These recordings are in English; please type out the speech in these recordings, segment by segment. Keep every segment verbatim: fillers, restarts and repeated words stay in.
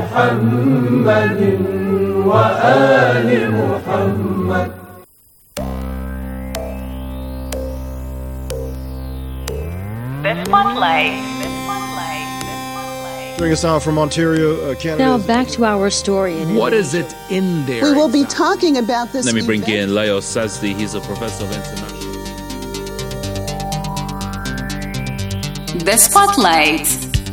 محمد وآل محمد. The Spotlight. Joining us now from Ontario, uh, Canada. Now back to our story. In what is it in there? We will be talking about this. Let me bring event. in Leo Sazdi. He's a professor of international. The Spotlight.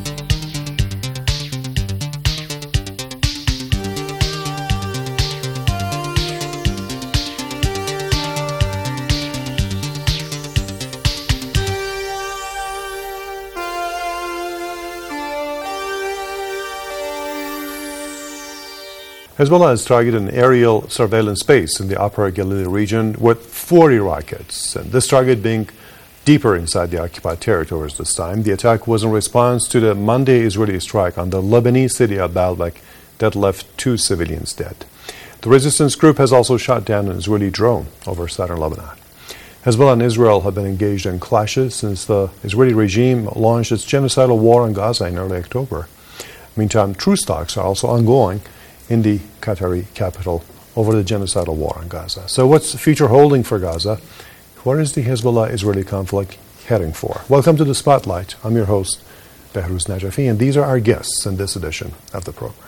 Hezbollah has targeted an aerial surveillance base in the Upper Galilee region with forty rockets, and this target being deeper inside the occupied territories this time. The attack was in response to the Monday Israeli strike on the Lebanese city of Baalbek that left two civilians dead. The resistance group has also shot down an Israeli drone over southern Lebanon. Hezbollah and Israel have been engaged in clashes since the Israeli regime launched its genocidal war on Gaza in early October. Meantime, truce talks are also ongoing in the Qatari capital over the genocidal war on Gaza. So what's the future holding for Gaza? Where is the Hezbollah-Israeli conflict heading for? Welcome to the Spotlight. I'm your host, Behruz Najafi, and these are our guests in this edition of the program.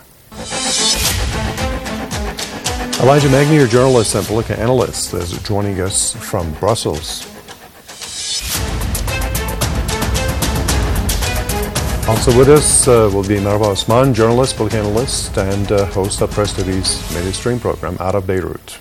Elijah Magni, your journalist and political analyst, is joining us from Brussels. Also with us uh, will be Marwa Osman, journalist, political analyst, and uh, host of Press T V's mainstream program out of Beirut.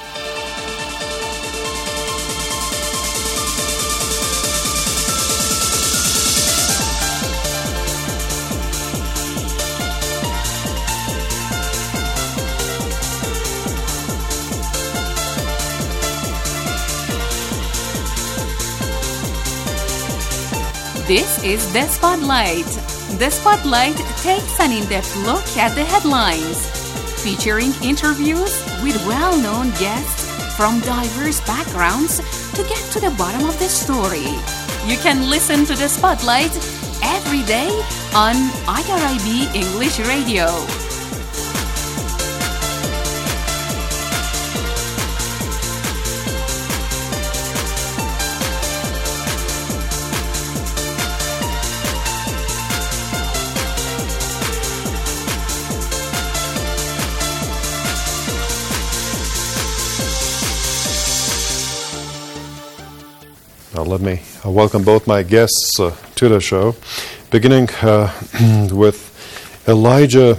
This is The Spotlight. The Spotlight takes an in-depth look at the headlines, featuring interviews with well-known guests from diverse backgrounds to get to the bottom of the story. You can listen to The Spotlight every day on I R I B English Radio. Now let me uh, welcome both my guests uh, to the show, beginning uh, with Elijah.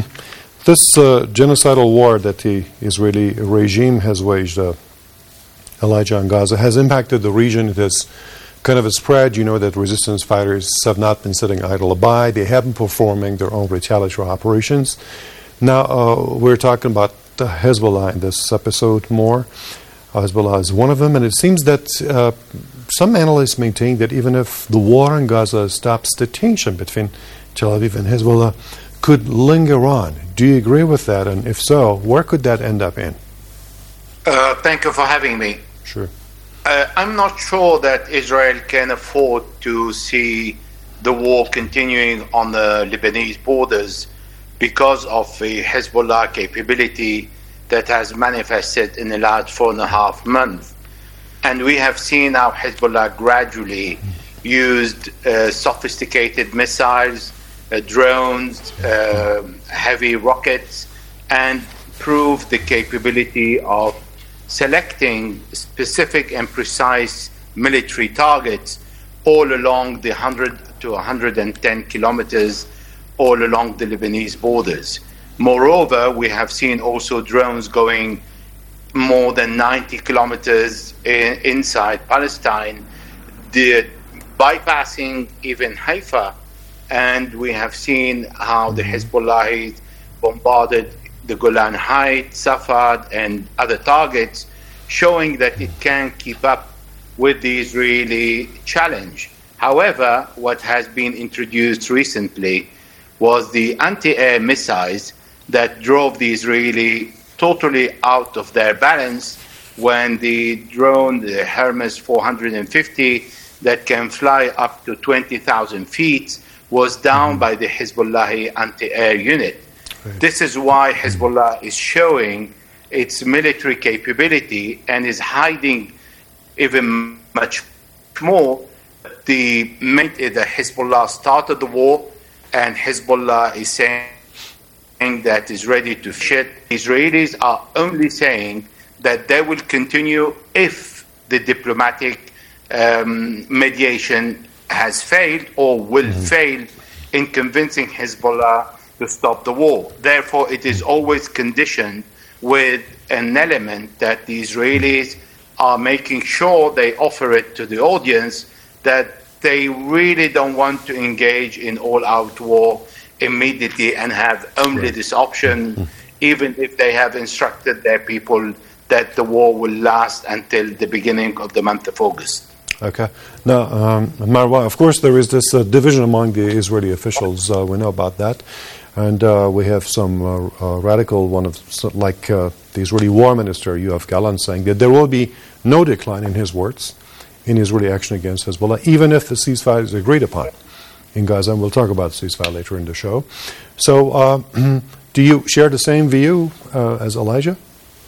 This uh, genocidal war that the Israeli regime has waged, uh, Elijah, on Gaza, has impacted the region. It has kind of spread. You know that resistance fighters have not been sitting idle by. They have been performing their own retaliatory operations. Now uh, we're talking about uh, Hezbollah in this episode more. Uh, Hezbollah is one of them, and it seems that uh, some analysts maintain that even if the war in Gaza stops, the tension between Tel Aviv and Hezbollah could linger on. Do you agree with that? And if so, where could that end up in? Uh, thank you for having me. Sure. Uh, I'm not sure that Israel can afford to see the war continuing on the Lebanese borders because of the Hezbollah capability that has manifested in the last four and a half months. And we have seen how Hezbollah gradually used uh, sophisticated missiles, uh, drones, uh, heavy rockets, and proved the capability of selecting specific and precise military targets all along the one hundred to one hundred ten kilometers all along the Lebanese borders. Moreover, we have seen also drones going more than ninety kilometers in, inside Palestine, the, bypassing even Haifa, and we have seen how the Hezbollah bombarded the Golan Heights, Safad, and other targets, showing that it can keep up with the Israeli challenge. However, what has been introduced recently was the anti-air missiles that drove the Israeli totally out of their balance when the drone, the Hermes four hundred fifty, that can fly up to twenty thousand feet, was down by the Hezbollah anti-air unit. Right. This is why Hezbollah is showing its military capability and is hiding even much more. The, the Hezbollah started the war, and Hezbollah is saying that is ready to shit. Israelis are only saying that they will continue if the diplomatic um, mediation has failed or will mm-hmm. fail in convincing Hezbollah to stop the war. Therefore, it is always conditioned with an element that the Israelis are making sure they offer it to the audience, that they really don't want to engage in all-out war immediately and have only right. this option, mm-hmm. even if they have instructed their people that the war will last until the beginning of the month of August. Okay. Now, um, Marwa, of course, there is this uh, division among the Israeli officials. Uh, we know about that. And uh, we have some uh, uh, radical one of, like uh, the Israeli War Minister, Yoav Gallant, saying that there will be no decline, in his words, in Israeli action against Hezbollah, even if the ceasefire is agreed upon in Gaza. And we'll talk about the ceasefire later in the show. So, uh, do you share the same view uh, as Elijah?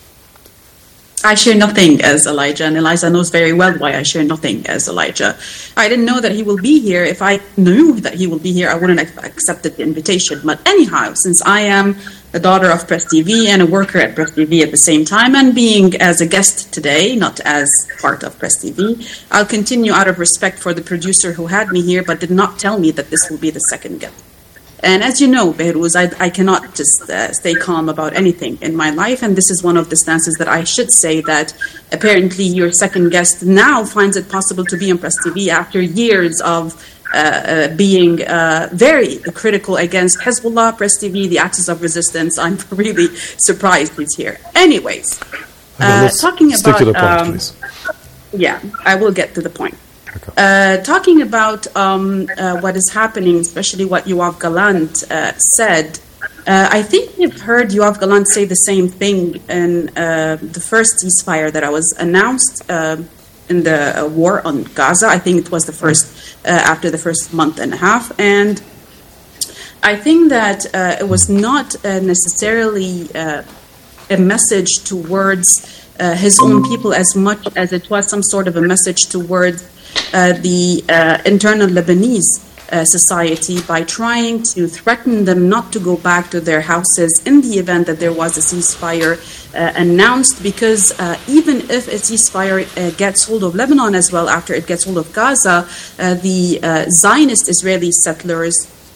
I share nothing as Elijah, and Elijah knows very well why I share nothing as Elijah. I didn't know that he will be here. If I knew that he will be here, I wouldn't have accepted the invitation. But anyhow, since I am the daughter of Press T V and a worker at Press T V at the same time, and being as a guest today, not as part of Press T V, I'll continue out of respect for the producer who had me here, but did not tell me that this will be the second guest. And as you know, Behruz, I, I cannot just uh, stay calm about anything in my life, and this is one of the stances that I should say that apparently your second guest now finds it possible to be on Press T V after years of uh, uh, being uh, very critical against Hezbollah, Press T V, the Axis of Resistance. I'm really surprised he's here. Anyways, uh, talking stick about... to the point, um, please. Yeah, I will get to the point. Uh, talking about um, uh, what is happening, especially what Yoav Gallant uh, said, uh, I think we've heard Yoav Gallant say the same thing in uh, the first ceasefire that I was announced uh, in the uh, war on Gaza. I think it was the first, uh, after the first month and a half. And I think that uh, it was not uh, necessarily uh, a message towards uh, his own people as much as it was some sort of a message towards Uh, the uh, internal Lebanese uh, society by trying to threaten them not to go back to their houses in the event that there was a ceasefire uh, announced, because uh, even if a ceasefire uh, gets hold of Lebanon as well after it gets hold of Gaza, uh, the uh, Zionist Israeli settlers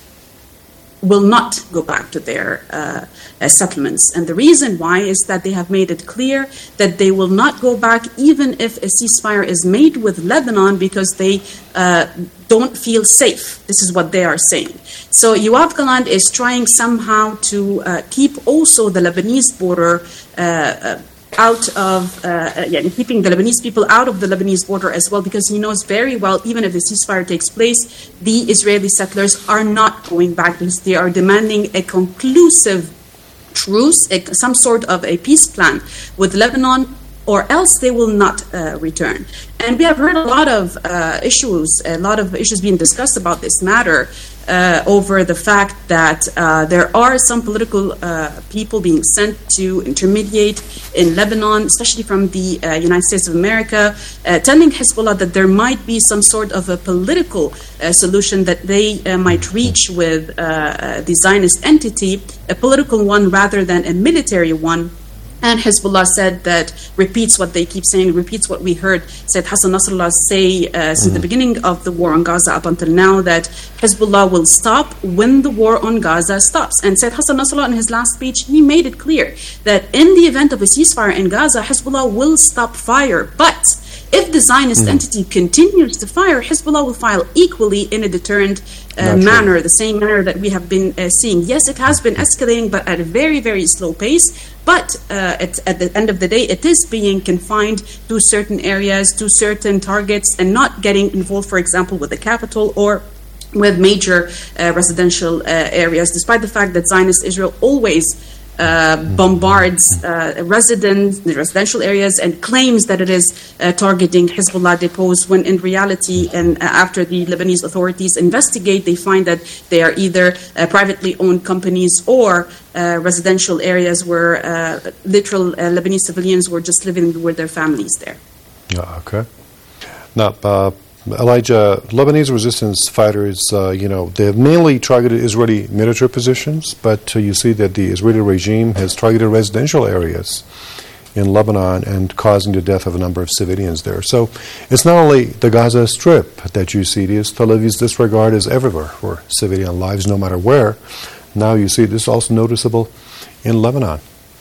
will not go back to their uh, uh, settlements. And the reason why is that they have made it clear that they will not go back even if a ceasefire is made with Lebanon, because they uh, don't feel safe. This is what they are saying. So Yoav Gallant is trying somehow to uh, keep also the Lebanese border uh, uh, out of, uh, yeah, keeping the Lebanese people out of the Lebanese border as well, because he knows very well, even if the ceasefire takes place, the Israeli settlers are not going back, because they are demanding a conclusive truce, a, some sort of a peace plan with Lebanon, or else they will not uh, return. And we have heard a lot of uh, issues, a lot of issues being discussed about this matter, uh, over the fact that uh, there are some political uh, people being sent to intermediate in Lebanon, especially from the uh, United States of America, uh, telling Hezbollah that there might be some sort of a political uh, solution that they uh, might reach with uh, the Zionist entity, a political one rather than a military one. And Hezbollah said that, repeats what they keep saying, repeats what we heard Said Hassan Nasrallah say uh, since mm-hmm. the beginning of the war on Gaza up until now, that Hezbollah will stop when the war on Gaza stops. And Said Hassan Nasrallah in his last speech, he made it clear that in the event of a ceasefire in Gaza, Hezbollah will stop fire. But if the Zionist mm-hmm. entity continues to fire, Hezbollah will fire equally in a deterrent uh, manner, the same manner that we have been uh, seeing. Yes, it has been escalating, but at a very, very slow pace. But uh, at, at the end of the day, it is being confined to certain areas, to certain targets, and not getting involved, for example, with the capital or with major uh, residential uh, areas, despite the fact that Zionist Israel always uh, bombards uh, residents, the residential areas, and claims that it is uh, targeting Hezbollah depots, when in reality, and uh, after the Lebanese authorities investigate, they find that they are either uh, privately owned companies or uh, residential areas where uh, literal uh, Lebanese civilians were just living with their families there. Yeah, okay. Now, uh, Elijah, Lebanese resistance fighters, uh, you know, they have mainly targeted Israeli military positions, but uh, you see that the Israeli regime has targeted residential areas in Lebanon and causing the death of a number of civilians there. So it's not only the Gaza Strip that you see this. Tel Aviv's disregard is everywhere for civilian lives, no matter where. Now you see this also noticeable in Lebanon.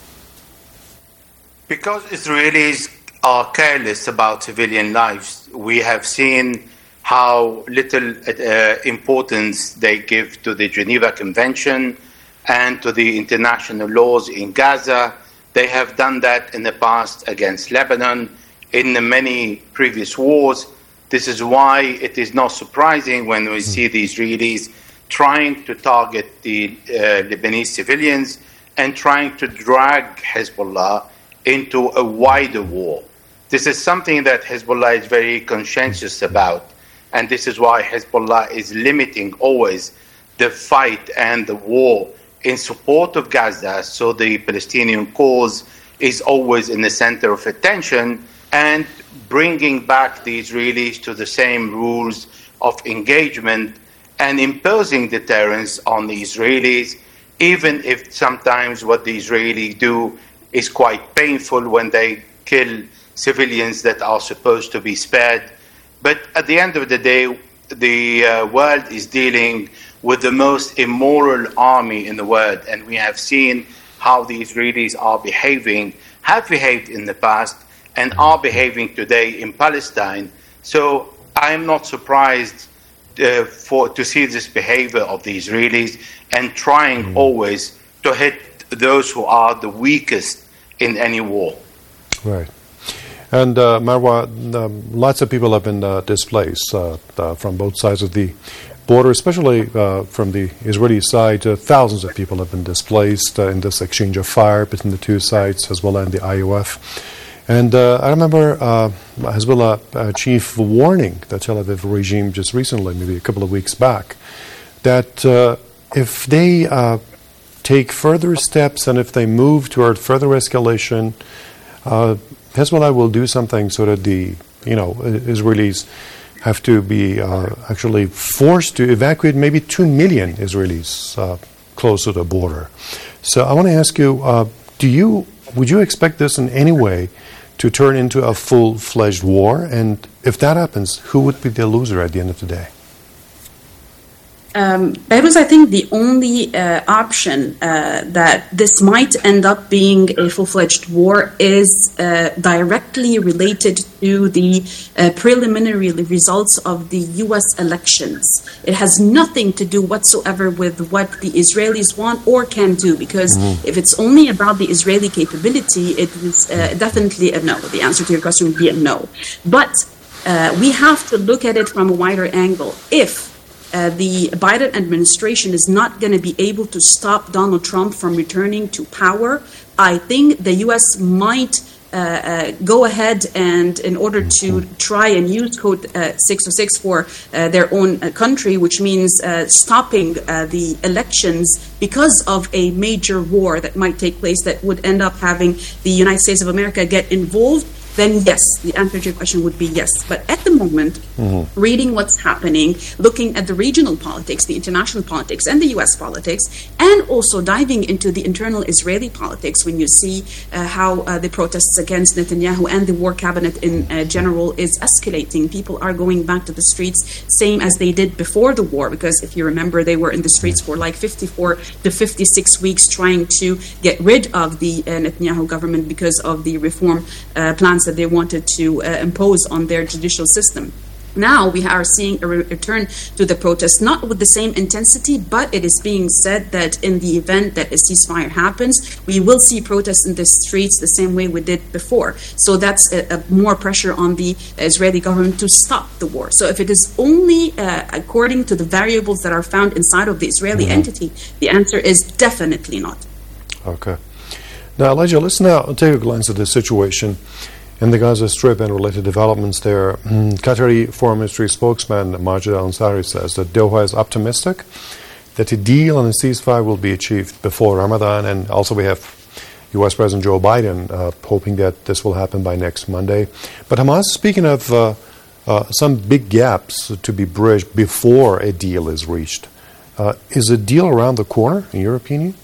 Because Israelis are careless about civilian lives, we have seen how little uh, importance they give to the Geneva Convention and to the international laws in Gaza. They have done that in the past against Lebanon, in the many previous wars. This is why it is not surprising when we see the Israelis trying to target the uh, Lebanese civilians and trying to drag Hezbollah into a wider war. This is something that Hezbollah is very conscientious about, and this is why Hezbollah is limiting always the fight and the war in support of Gaza, so the Palestinian cause is always in the center of attention, and bringing back the Israelis to the same rules of engagement and imposing deterrence on the Israelis, even if sometimes what the Israelis do is quite painful when they kill civilians that are supposed to be spared. But at the end of the day, the uh, world is dealing with the most immoral army in the world, and we have seen how the Israelis are behaving, have behaved in the past, and are behaving today in Palestine. So I'm not surprised uh, for to see this behavior of the Israelis and trying mm. always to hit those who are the weakest in any war. Right. And uh, Marwa, um, lots of people have been uh, displaced uh, uh, from both sides of the border, especially uh, from the Israeli side. Uh, thousands of people have been displaced uh, in this exchange of fire between the two sides, Hezbollah and the I O F. And uh, I remember uh, Hezbollah uh, chief warning the Tel Aviv regime just recently, maybe a couple of weeks back, that uh, if they uh, take further steps and if they move toward further escalation, uh, Hezbollah will do something so that the, you know, Israelis have to be uh, actually forced to evacuate maybe two million Israelis uh, close to the border. So I want to ask you, uh, do you, would you expect this in any way to turn into a full-fledged war? And if that happens, who would be the loser at the end of the day? Um, Behruz, I think the only uh, option uh, that this might end up being a full-fledged war is uh, directly related to the uh, preliminary results of the U S elections. It has nothing to do whatsoever with what the Israelis want or can do, because mm-hmm. if it's only about the Israeli capability, it is uh, definitely a no. The answer to your question would be a no. But uh, we have to look at it from a wider angle. If Uh, the Biden administration is not going to be able to stop Donald Trump from returning to power, I think the U S might uh, uh, go ahead and, in order to try and use Code uh, six oh six for uh, their own uh, country, which means uh, stopping uh, the elections because of a major war that might take place that would end up having the United States of America get involved, then yes, the answer to your question would be yes. But at the moment, mm-hmm. reading what's happening, looking at the regional politics, the international politics, and the U S politics, and also diving into the internal Israeli politics, when you see uh, how uh, the protests against Netanyahu and the war cabinet in uh, general is escalating. People are going back to the streets, same as they did before the war, because if you remember, they were in the streets for like fifty-four to fifty-six weeks trying to get rid of the uh, Netanyahu government because of the reform uh, plans that they wanted to uh, impose on their judicial system. Now we are seeing a re- return to the protests, not with the same intensity, but it is being said that in the event that a ceasefire happens, we will see protests in the streets the same way we did before. So that's a, a more pressure on the Israeli government to stop the war. So if it is only uh, according to the variables that are found inside of the Israeli mm-hmm. entity, the answer is definitely not. Okay. Now, Elijah, let's now take a glance at the situation in the Gaza Strip and related developments there. Qatari Foreign Ministry spokesman Majid Al-Ansari says that Doha is optimistic that a deal on a ceasefire will be achieved before Ramadan, and also we have U S President Joe Biden uh, hoping that this will happen by next Monday. But Hamas, speaking of uh, uh, some big gaps to be bridged before a deal is reached, uh, is a deal around the corner, in your opinion?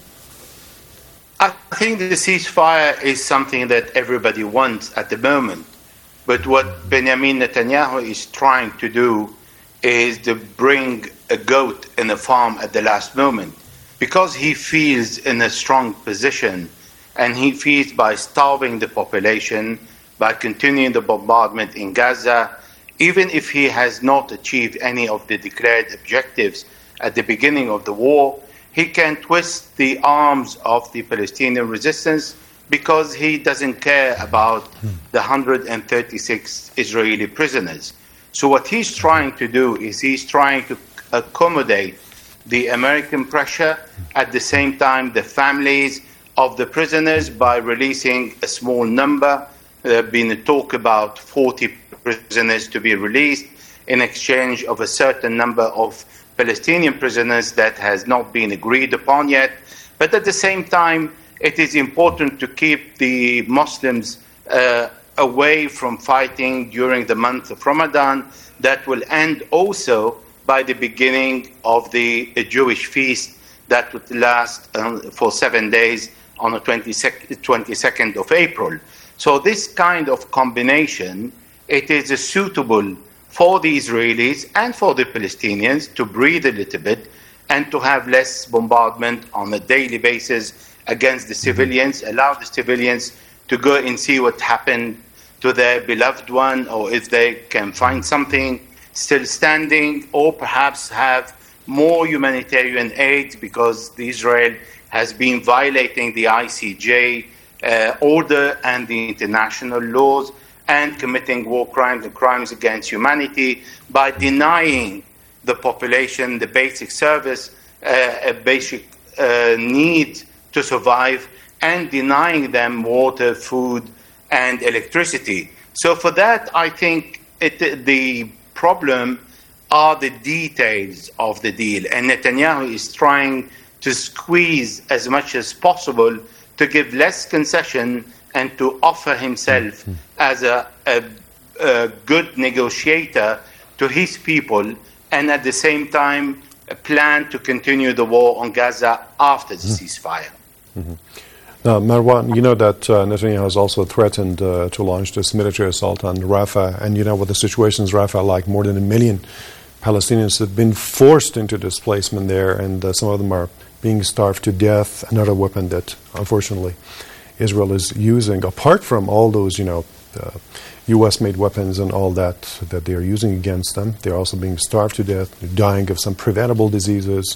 I think the ceasefire is something that everybody wants at the moment. But what Benjamin Netanyahu is trying to do is to bring a goat in a farm at the last moment. Because he feels in a strong position, and he feels by starving the population, by continuing the bombardment in Gaza, even if he has not achieved any of the declared objectives at the beginning of the war, he can twist the arms of the Palestinian resistance because he doesn't care about the one hundred thirty-six Israeli prisoners. So what he's trying to do is he's trying to accommodate the American pressure, at the same time the families of the prisoners, by releasing a small number. There have been a talk about forty prisoners to be released in exchange of a certain number of Palestinian prisoners that has not been agreed upon yet. But at the same time, it is important to keep the Muslims uh, away from fighting during the month of Ramadan. That will end also by the beginning of the uh, Jewish feast that would last um, for seven days on the twenty-second of April. So this kind of combination, it is uh, suitable for the Israelis and for the Palestinians to breathe a little bit and to have less bombardment on a daily basis against the civilians, allow the civilians to go and see what happened to their beloved one, or if they can find something still standing, or perhaps have more humanitarian aid, because Israel has been violating the I C J uh, order and the international laws, and committing war crimes and crimes against humanity by denying the population the basic service, uh, a basic uh, need to survive, and denying them water, food, and electricity. So for that, I think it, the problem are the details of the deal. And Netanyahu is trying to squeeze as much as possible to give less concession and to offer himself mm-hmm. as a, a, a good negotiator to his people, and at the same time a plan to continue the war on Gaza after the mm-hmm. ceasefire. Mm-hmm. Now, Marwan, you know that uh, Netanyahu has also threatened uh, to launch this military assault on Rafah, and you know what the situation is Rafah like. More than a million Palestinians have been forced into displacement there, and uh, some of them are being starved to death. Another weapon that, unfortunately, Israel is using, apart from all those, you know, uh, U S-made weapons and all that that they are using against them, they're also being starved to death, they're dying of some preventable diseases.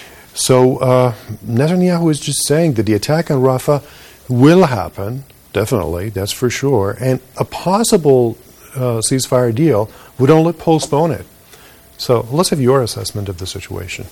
So uh, Netanyahu is just saying that the attack on Rafah will happen, definitely, that's for sure, and a possible uh, ceasefire deal would only postpone it. So let's have your assessment of the situation.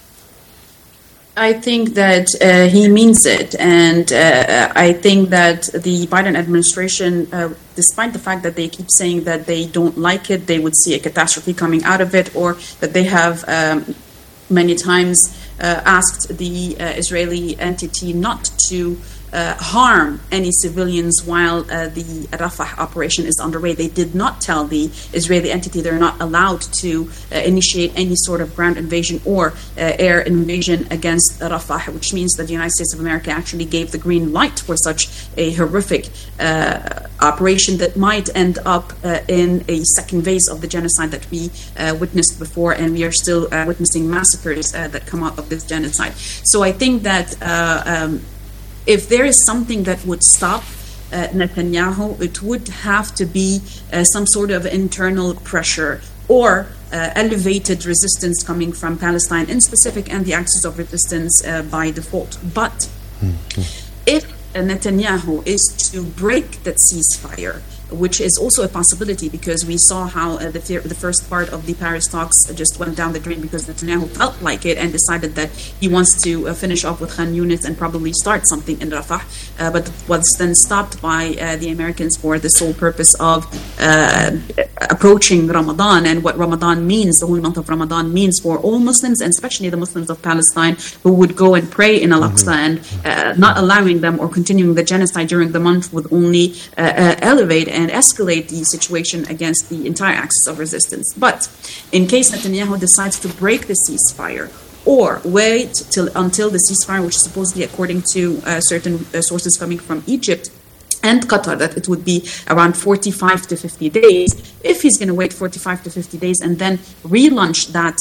I think that uh, he means it, and uh, I think that the Biden administration, uh, despite the fact that they keep saying that they don't like it, they would see a catastrophe coming out of it, or that they have um, many times uh, asked the uh, Israeli entity not to Uh, harm any civilians while uh, the Rafah operation is underway. They did not tell the Israeli entity they're not allowed to uh, initiate any sort of ground invasion or uh, air invasion against Rafah, which means that the United States of America actually gave the green light for such a horrific uh, operation that might end up uh, in a second phase of the genocide that we uh, witnessed before, and we are still uh, witnessing massacres uh, that come out of this genocide. So I think that uh, um, if there is something that would stop uh, Netanyahu, it would have to be uh, some sort of internal pressure or uh, elevated resistance coming from Palestine in specific, and the axis of resistance uh, by default. But mm-hmm. if uh, Netanyahu is to break that ceasefire which is also a possibility because we saw how uh, the, the first part of the Paris talks just went down the drain because Netanyahu felt like it and decided that he wants to uh, finish off with Khan Yunis and probably start something in Rafah, uh, but was then stopped by uh, the Americans for the sole purpose of uh, approaching Ramadan and what Ramadan means, the whole month of Ramadan means for all Muslims and especially the Muslims of Palestine who would go and pray in Al-Aqsa, mm-hmm. and uh, not allowing them or continuing the genocide during the month would only uh, uh, elevate and escalate the situation against the entire axis of resistance. But in case Netanyahu decides to break the ceasefire or wait till until the ceasefire, which is supposedly according to uh, certain uh, sources coming from Egypt and Qatar, that it would be around forty-five to fifty days, if he's going to wait forty-five to fifty days and then relaunch that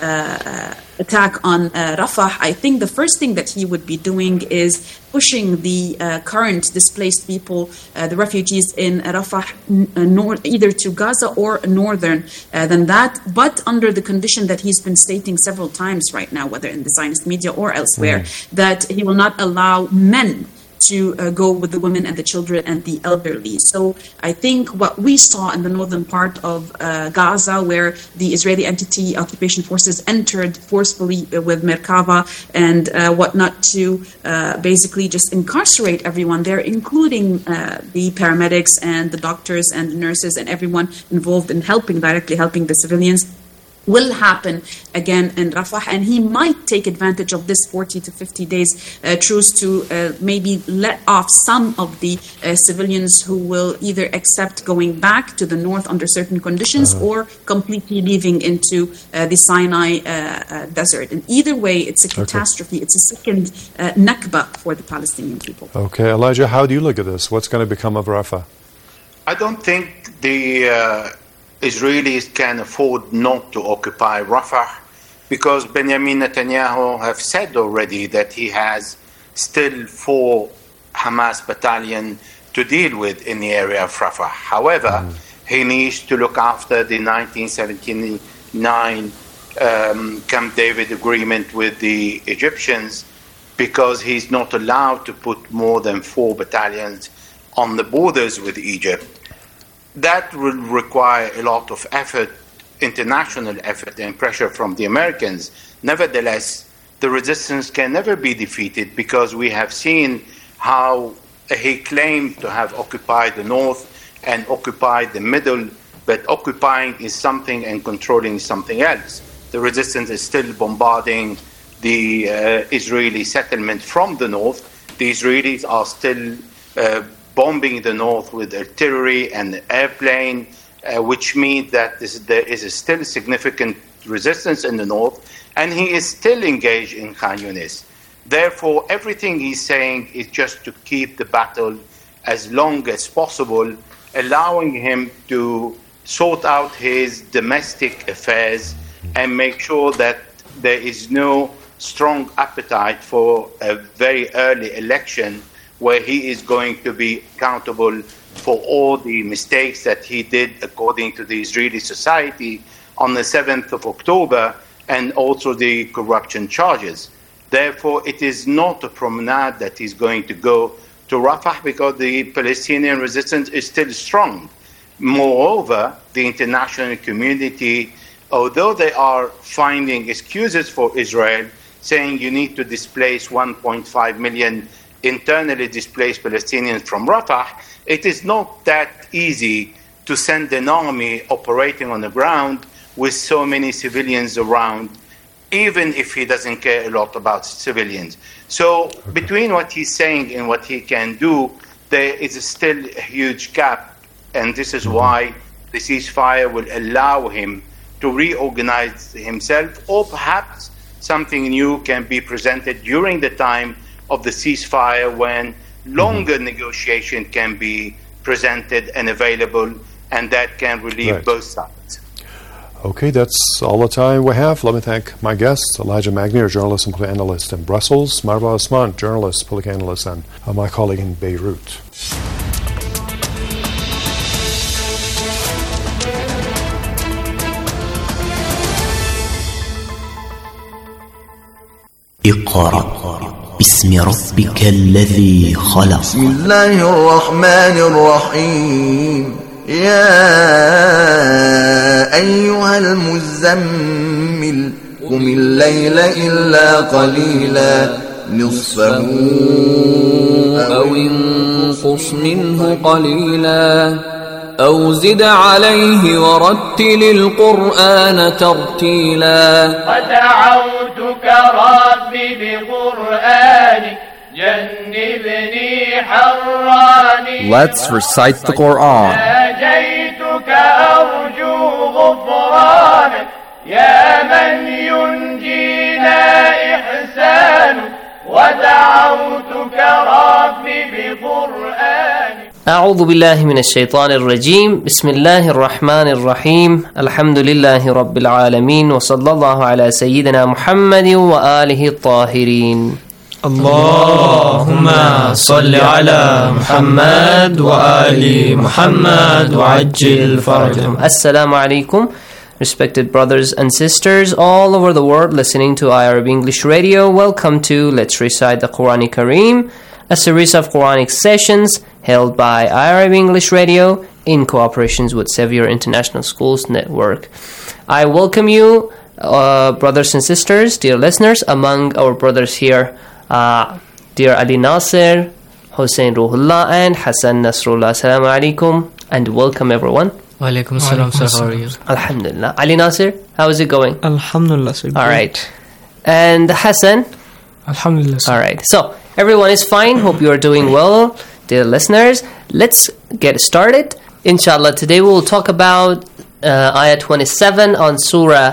uh, attack on uh, Rafah, I think the first thing that he would be doing is pushing the uh, current displaced people, uh, the refugees in Rafah, n- nor- either to Gaza or northern uh, than that, but under the condition that he's been stating several times right now, whether in the Zionist media or elsewhere, mm. that he will not allow men to uh, go with the women and the children and the elderly. So I think what we saw in the northern part of uh, Gaza, where the Israeli entity occupation forces entered forcefully with Merkava and uh, whatnot to uh, basically just incarcerate everyone there, including uh, the paramedics and the doctors and the nurses and everyone involved in helping, directly helping the civilians, will happen again in Rafah, and he might take advantage of this forty to fifty days uh, truce to uh, maybe let off some of the uh, civilians who will either accept going back to the north under certain conditions uh-huh. or completely leaving into uh, the Sinai uh, uh, desert. And either way, it's a catastrophe. Okay. It's a second uh, Nakba for the Palestinian people. Okay, Elijah, how do you look at this? What's going to become of Rafah? I don't think the Uh Israelis can afford not to occupy Rafah because Benjamin Netanyahu have said already that he has still four Hamas battalions to deal with in the area of Rafah. However, mm. he needs to look after the nineteen seventy-nine um, Camp David agreement with the Egyptians because he's not allowed to put more than four battalions on the borders with Egypt. That will require a lot of effort, international effort and pressure from the Americans. Nevertheless, the resistance can never be defeated because we have seen how he claimed to have occupied the north and occupied the middle, but occupying is something and controlling is something else. The resistance is still bombarding the uh, Israeli settlement from the north. The Israelis are still uh, bombing the north with artillery and airplane, uh, which means that this, there is a still significant resistance in the north, and he is still engaged in Khan Yunis. Therefore, everything he's saying is just to keep the battle as long as possible, allowing him to sort out his domestic affairs and make sure that there is no strong appetite for a very early election where he is going to be accountable for all the mistakes that he did according to the Israeli society on the seventh of October and also the corruption charges. Therefore, it is not a promenade that he's going to go to Rafah because the Palestinian resistance is still strong. Moreover, the international community, although they are finding excuses for Israel, saying you need to displace one point five million internally displaced Palestinians from Rafah, it is not that easy to send an army operating on the ground with so many civilians around, even if he doesn't care a lot about civilians. So between what he's saying and what he can do, there is still a huge gap, and this is why the ceasefire will allow him to reorganize himself, or perhaps something new can be presented during the time of the ceasefire when longer mm-hmm. negotiation can be presented and available, and that can relieve right. both sides. Okay, that's all the time we have. Let me thank my guests, Elijah Magnier, journalist and political analyst in Brussels, Marwa Osman, journalist, political analyst, and uh, my colleague in Beirut. اقرأ باسم ربك الذي خلق. بسم الله الرحمن الرحيم. يا أيها المزمل قم الليل إلا قليلا نصفه أو انقص منه قليلا أو زد عليه ورتل القرآن ترتيلا. ودعوتك ربي بقرآنك جنبني حراني. Let's recite the Quran. ناجيتك أرجو غفرانك يا من ينجينا إحسانك. ودعوتك ربي بقرآنك. أعوذ بالله من الشيطان الرجيم. بسم الله الرحمن الرحيم. الحمد لله رب العالمين وصلى الله على سيدنا محمد وآله الطاهرين. اللهم صل على محمد وآل محمد وعجل فرجهم. Assalamu alaikum, respected brothers and sisters all over the world listening to iArab English Radio. Welcome to Let's Recite the Quran Kareem, a series of Quranic sessions held by iArab English Radio in cooperation with Sevier International Schools Network. I welcome you, uh, brothers and sisters, dear listeners, among our brothers here, uh, dear Ali Nasir, Hussein Ruhullah, and Hassan Nasrullah. Assalamu alaikum, and welcome everyone. Wa alaikum salam, sir. How are you? Alhamdulillah. Ali Nasir, how is it going? Alhamdulillah, sir. All right. And Hassan? Alhamdulillah, sir. All right. So, everyone is fine. Hope you are doing well, dear listeners. Let's get started. Inshallah, today we will talk about uh, Ayah twenty-seven on Surah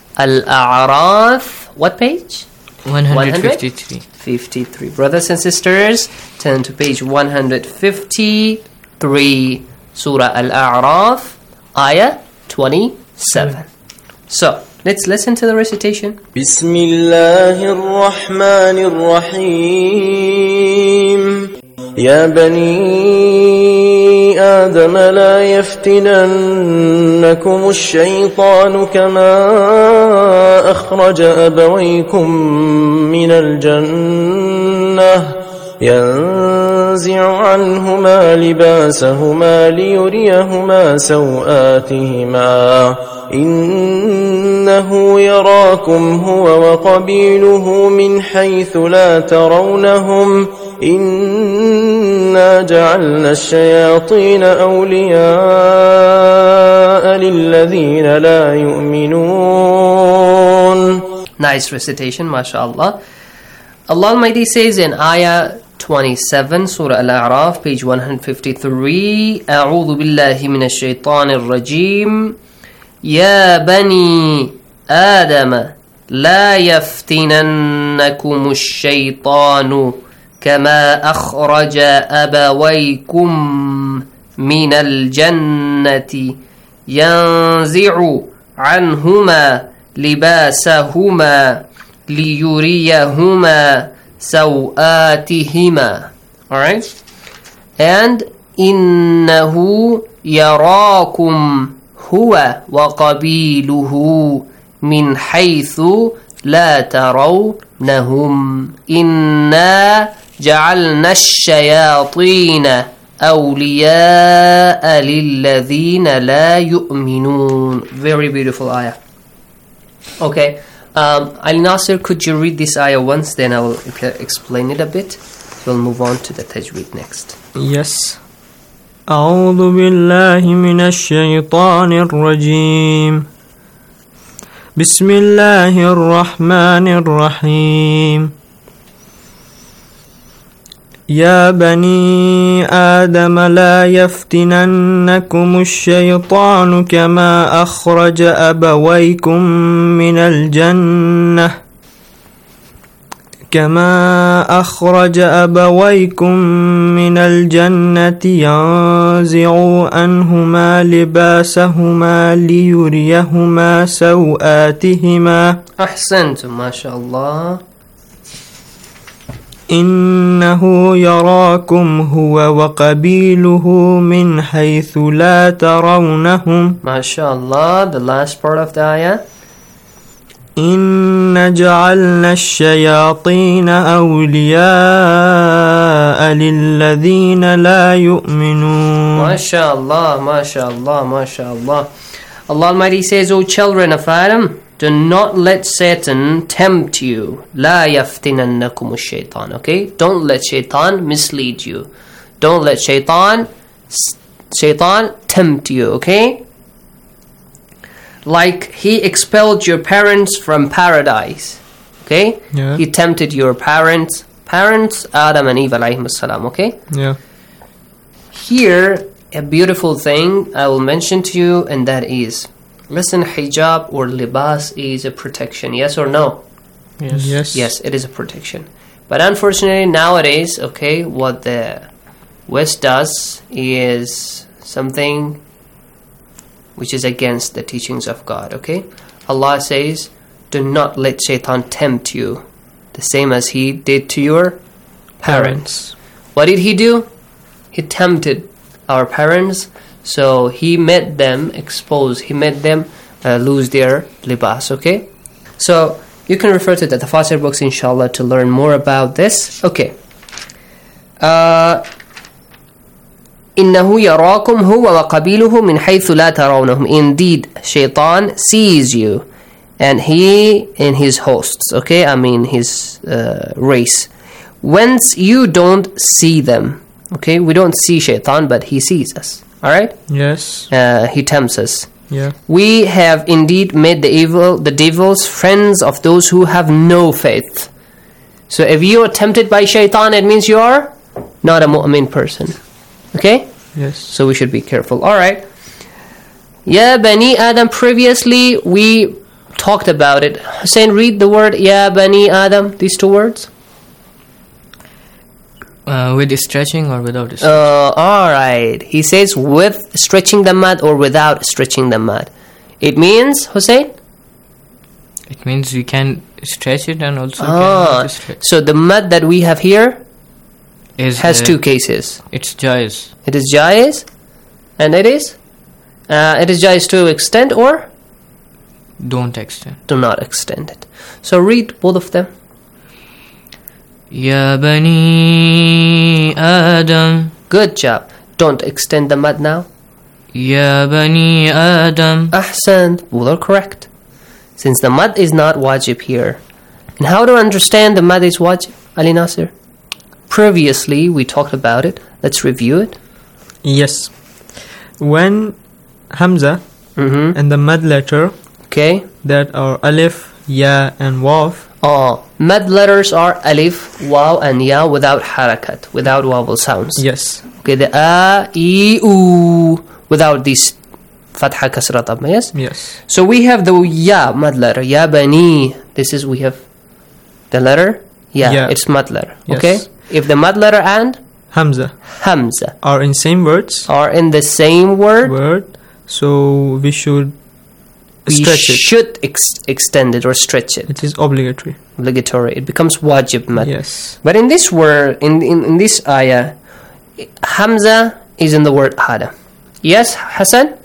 Al-A'raf. What page? one fifty-three. fifty-three. Brothers and sisters, turn to page one fifty-three. Surah Al-A'raf, Ayah twenty-seven. So, let's listen to the recitation. بسم الله الرحمن الرحيم. يا بني آدم لا يفتننكم الشيطان كما أخرج أبويكم من الجنة ينزع عنهما لباسهما ليريهما سوآتهما إنه يراكم هو وقبيله من حيث لا ترونهم إنا جعلنا الشياطين أولياء للذين لا يؤمنون. Nice recitation, mashallah. Allah Almighty says in Ayah twenty-seven, Surah Al-A'raf, page one fifty-three, أعوذ بالله من الشيطان الرجيم. يا بني آدم لا يفتننكم الشيطان كما أخرج أبويكم من الجنة ينزع عنهما لباسهما ليريهما سوآتهما. Alright? And إنه يراكم هو وقبيله من حيث لا ترونهم إنا جعلنا الشياطين أولياء للذين لا يؤمنون. Very beautiful ayah. Okay. Um, Ali Nasir, could you read this ayah once, then I will explain it a bit. We'll move on to the tajweed next. Yes. أعوذ بالله من الشيطان الرجيم. بسم الله الرحمن الرحيم. يا بني آدم لا يفتننكم الشيطان كما أخرج أبويكم من الجنة كما أخرج أبويكم من الجنة ينزع عنهما لباسهما ليريهما سوآتهما. أحسنتم ما شاء الله. إنه يراكم هو وقبيله من حيث لا ترونهم. ما شاء الله. The last part of the ayah. إن جعلنا الشياطين أولياء للذين لا يؤمنون. MashaAllah, MashaAllah, MashaAllah. Allah Almighty says, O children of Adam, do not let Satan tempt you. لا يفتننكم الشيطان. Okay? Don't let shaitan mislead you. Don't let shaitan, shaitan tempt you. Okay? Like he expelled your parents from paradise. Okay? Yeah. He tempted your parents. Parents, Adam and Eve alayhim as-salam. Okay? Yeah. Here, a beautiful thing I will mention to you, and that is, listen, hijab or libas is a protection. Yes or no? Yes. Yes. Yes, it is a protection. But unfortunately, nowadays, okay, what the West does is something which is against the teachings of God, okay? Allah says, do not let shaitan tempt you, the same as he did to your parents. What did he do? He tempted our parents, so he made them expose, he made them uh, lose their libas, okay? So, you can refer to the Tafasir books, inshallah, to learn more about this. Okay. Uh... إِنَّهُ يَرَاكُمْ هُوَ وَقَبِيلُهُ مِنْ حَيْثُ لَا تَرَوْنَهُمْ. Indeed, shaitan sees you, and he and his hosts, okay, I mean his uh, race, whence you don't see them. Okay, we don't see shaitan, but he sees us. Alright? Yes. Uh, he tempts us. Yeah. We have indeed made the evil, the devils, friends of those who have no faith. So if you are tempted by shaitan, it means you are not a mu'min person. Okay? Yes. So we should be careful. Alright. Ya Bani Adam, previously we talked about it. Hussein, read the word Ya Bani Adam, these two words. Uh, with stretching or without stretching? Uh, Alright. He says with stretching the mud or without stretching the mud. It means, Hussein? It means we can stretch it and also ah, can stretch. So the mud that we have here Is, has uh, two cases. It's jais. It is jais, and it is? Uh, it is jais to extend or? Don't extend. Do not extend it. So read both of them. Ya Bani Adam. Good job. Don't extend the mud now. Ya Bani Adam. Ahsan. Both are correct. Since the mud is not wajib here. And how to understand the mud is wajib, Ali Nasir? Previously, we talked about it. Let's review it. Yes. When Hamza mm-hmm. and the mad letter, okay, that are alif, ya, and waw. Oh, mad letters are alif, waw, and ya without harakat, without vowel sounds. Yes. Okay, the a, e, u, without this fatha, kasra, dhamma, yes? Yes. So we have the ya mad letter, ya bani. This is, we have the letter, ya, yeah. It's mad letter, yes. Okay? If the mad letter and Hamza Hamza are in same words, are in the same word, word, so we should we stretch it. should ex- extend it or stretch it. It is obligatory. Obligatory. It becomes wajib mad. Yes. But in this word, in, in, in this ayah, Hamza is in the word Adam. Yes, Hassan?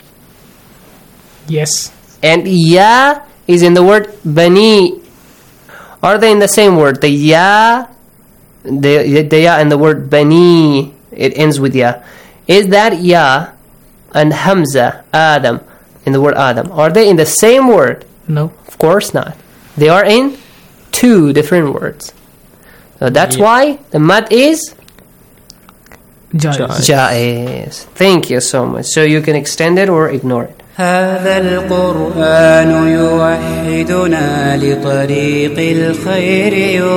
Yes. And Ya is in the word Bani. Are they in the same word? The Ya, the, the Ya and the word Bani, it ends with Ya. Is that Ya and Hamza, Adam, in the word Adam, are they in the same word? No. Of course not. They are in two different words. So that's yeah. why the mad is Jaiz. Jaiz. Thank you so much. So you can extend it or ignore it. هذا القرآن يوحدنا لطريق الخير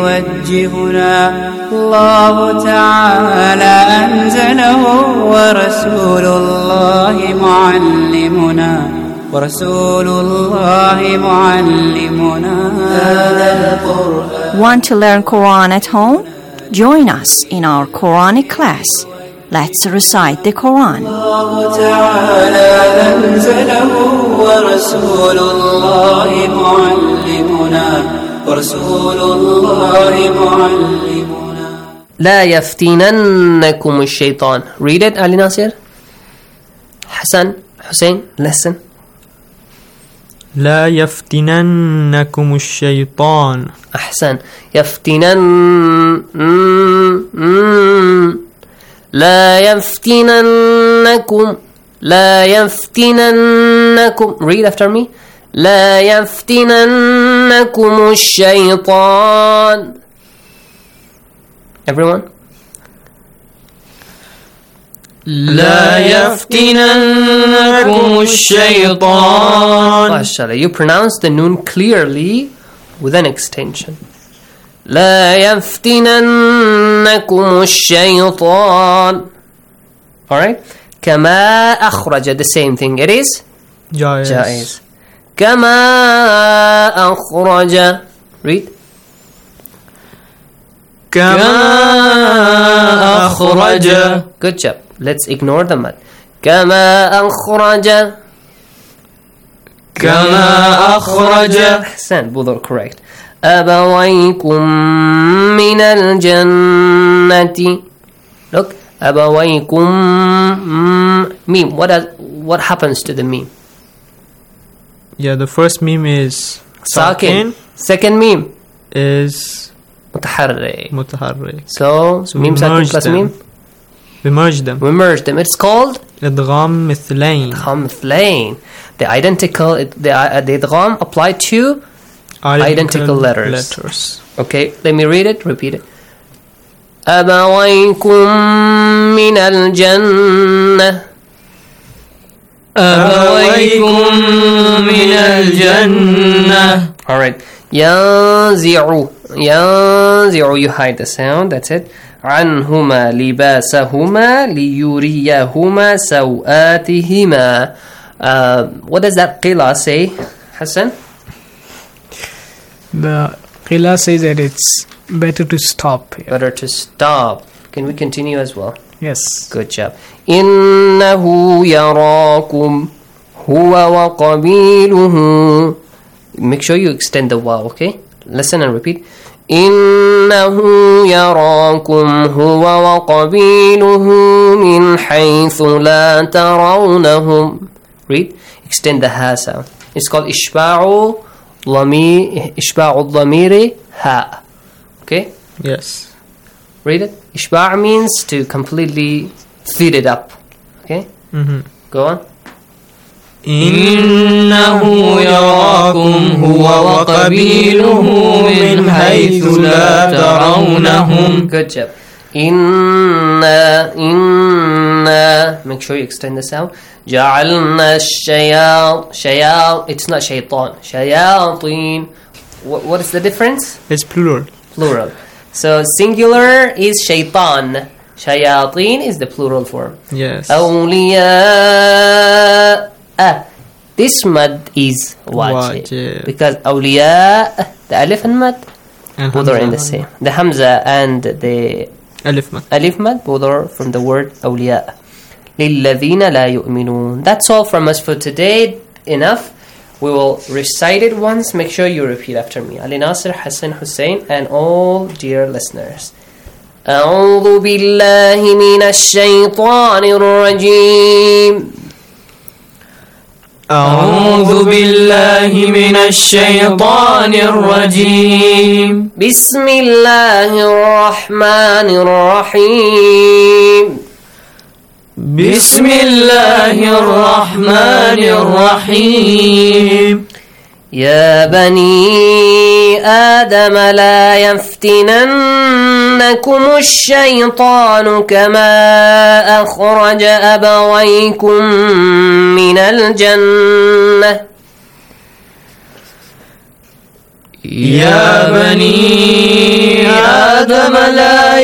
يوجهنا الله تعالى أنزله ورسول الله معلمنا ورسول الله معلمنا هذا القرآن. Want to learn Quran at home? Join us in our Quranic class. Let's recite the Quran. الله تعالى أنزله ورسول الله معلمنا ورسول الله معلمنا لا يفتننكم الشيطان. Read it, Ali Nasir. Hassan, Hussein, listen. لا يفتننكم الشيطان. أحسن. يفتنن لا يفتننكم لا يفتننكم. Read after me. لا يفتننكم الشيطان. Everyone. لا يفتننكم الشيطان. MashaAllah. You pronounce the noon clearly with an extension. لا يفتننكم الشيطان. Alright. كما أخرج. The same thing. It is جائز. جائز. كما أخرج. Read. كما أخرج. Good job. Let's ignore the mud. كما أخرج. كما أخرج. أحسن. Both are correct. أبويكم من الجنة. Look. أبويكم. Meme. What does, what happens to the meme? Yeah, the first meme is Sakin. Second meme is متحرك. متحرك. So, so meme sakin plus them. meme. We merge them. We merge them. It's called إدغام مثلين. إدغام مثلين. The identical, the, uh, the إدغام apply to identical, identical letters. letters. Okay, let me read it. Repeat it. أبويكم من الجنة. أبويكم من الجنة. Alright. ينزع. ينزع. You hide the sound. That's it. عنهما لباسهما ليريهما سوآتهما. Uh, what does that qila say, Hassan? The qila says that it's better to stop here. Better to stop. Can we continue as well? Yes. Good job. إنه يراكم هو وقبيله. Make sure you extend the wow, okay? Listen and repeat. إنه يراكم هو وقبيله من حيث لا ترونهم. Read. Extend the ha sound. It's called إشباع ضمير إشباع الضمير ها. Okay? Yes. Read it. إشباع means to completely feed it up. Okay? Mm-hmm. Go on. إنه يراكم هو وقبيله من حيث لا ترونهم. Good job. إنا إنا. Make sure you extend this out. جعلنا الشياط شياط. It's not شيطان. شياطين. What, what is the difference? It's plural. Plural. So singular is shaitan. Shayateen is the plural form. Yes. Awliya. Ah, this mad is wajib. Wajib. Because awliya, the alif and mad, And both are in the hamza. same. The hamza and the Alif mad. alif mad, both are from the word awliya. لِلَّذِينَ لَا يُؤْمِنُونَ. That's all from us for today. Enough. We will recite it once. Make sure you repeat after me. Ali Nasir, Hassan, Hussein, and all dear listeners. أعوذ بالله من الشيطان الرجيم. أعوذ بالله من الشيطان الرجيم. بسم الله الرحمن الرحيم. بسم الله الرحمن الرحيم. يا بني آدم لا يفتننكم الشيطان كما أخرج أبويكم من الجنة. يا بني آدم لا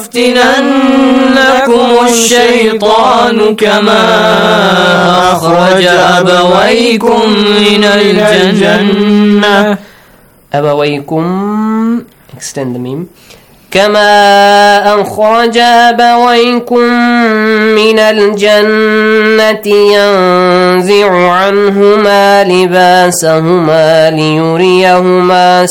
يفتننكم الشيطان كما أخرج أبويكم من الجنة. أبويكم. Extend the meme. كما أخرج أبويكم من الجنة ينزع عنهما لباسهما ليريهما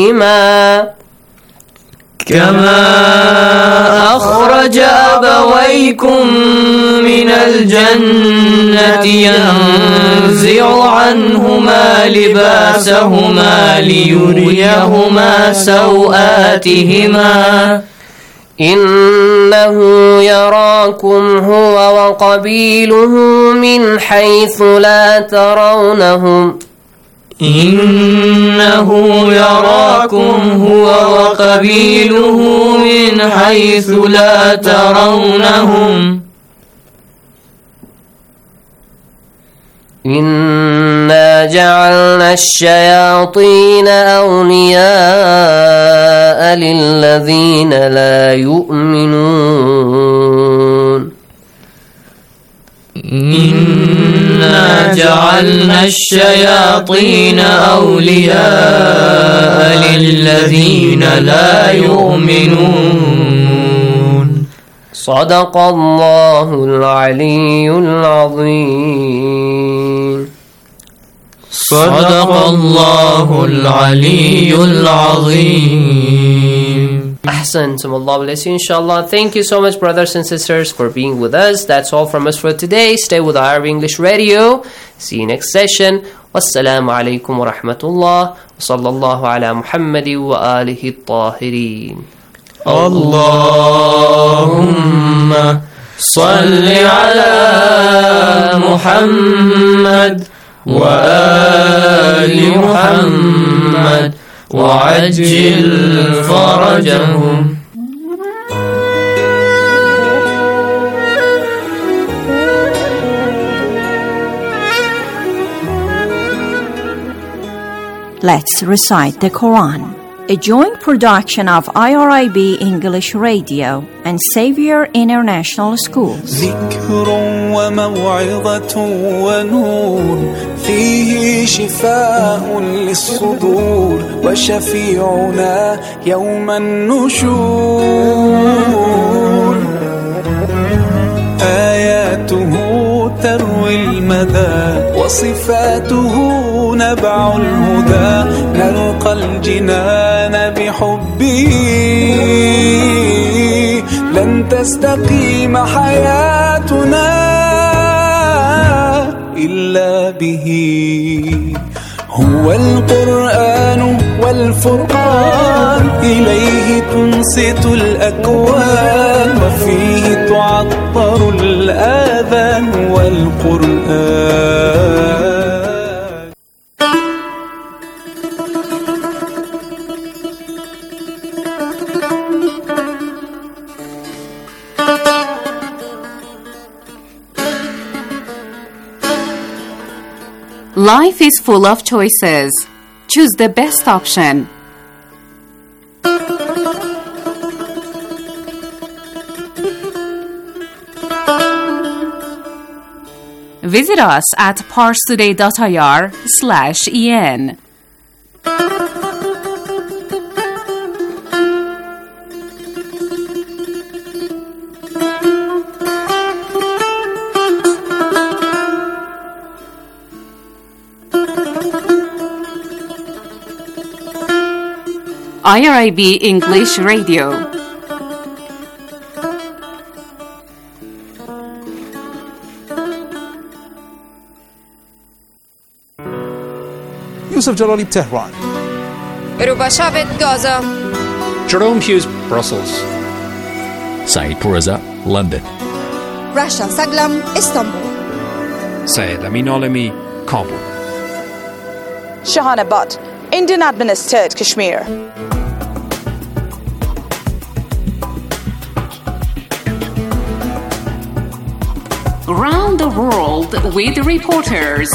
سوآتهما. كما أخرج أبويكم أبويكم من الجنة ينزع عنهما لباسهما ليريهما سوآتهما إنه يراكم هو وقبيله من حيث لا ترونهم إنه يراكم هو وقبيله من حيث لا ترونهم إنا جعلنا الشياطين أولياء للذين لا يؤمنون إنا جعلنا الشياطين أولياء للذين لا يؤمنون صدق الله العلي العظيم صدق الله العلي العظيم. Ahsantum, Allah bless you, inshallah. Thank you so much, brothers and sisters, for being with us. That's all from us for today. Stay with Arabic English Radio. See you next session. Wassalamu alaikum wa rahmatullah. Wa sallallahu ala Muhammadi wa alihi at-tahirin. Allahumma salli ala Muhammad وآل محمد وعجل فرجهم. Let's recite the Quran, a joint production of I R I B English Radio and Xavier International Schools. ذكر وموعظة ونور فيه شفاء للصدور وشفيعنا يوم النشور آياته تروي المدى وصفاته نبع الهدى نلقى الجنان بحبه لن تستقيم حياتنا إلا به هو القرآن والفرقان إليه تنصت الأكوان وفيه تعطر الآذان والقرآن. Life is full of choices. Choose the best option. Visit us at parstoday.ir slash en. I R I B English Radio. Yusuf Jalali, Tehran. Rubashavit, Gaza. Jerome Hughes, Brussels. Saeed Pourreza, London. Rasha Saglam, Istanbul. Syed Amin Alami, Kabul. Shahana Butt, Indian administered Kashmir. Around the world with reporters.